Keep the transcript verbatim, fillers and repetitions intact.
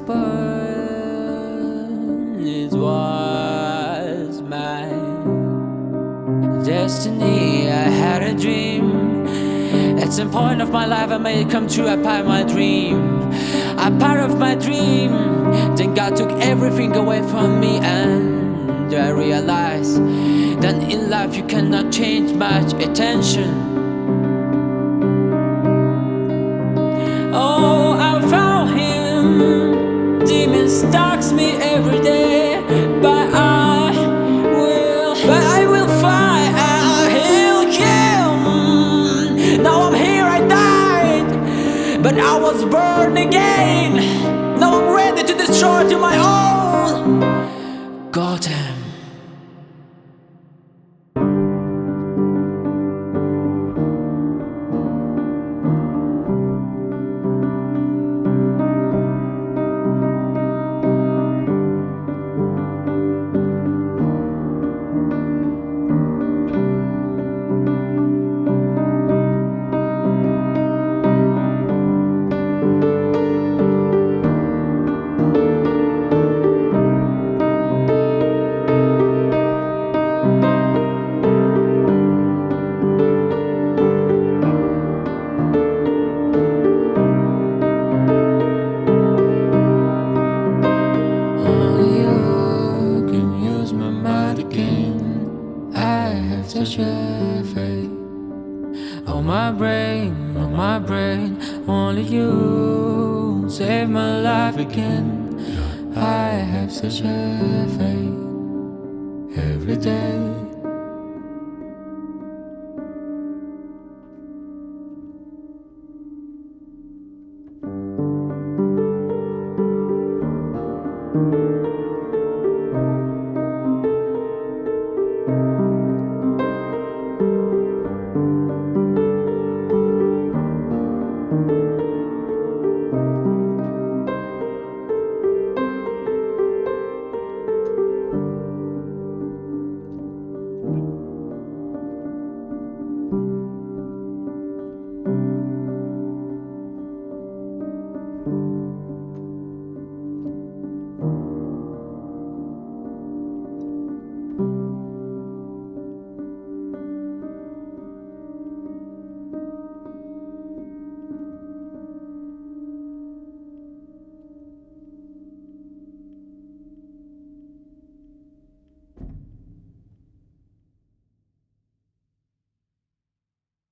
born, it was my destiny. I had a dream. At some point of my life I made it come true. I part of my dream, I part of my dream. Then God took everything away from me, and I realized that in life you cannot change much attention. Oh, I found him. Demon stalks me every day, but I will, but I will fight. He'll kill. Now I'm here, I died, but I was born again. Now I'm ready to destroy to my own. Gotham. Such a fate on my brain, on my brain. Only you save my life again. I have such a fate every day.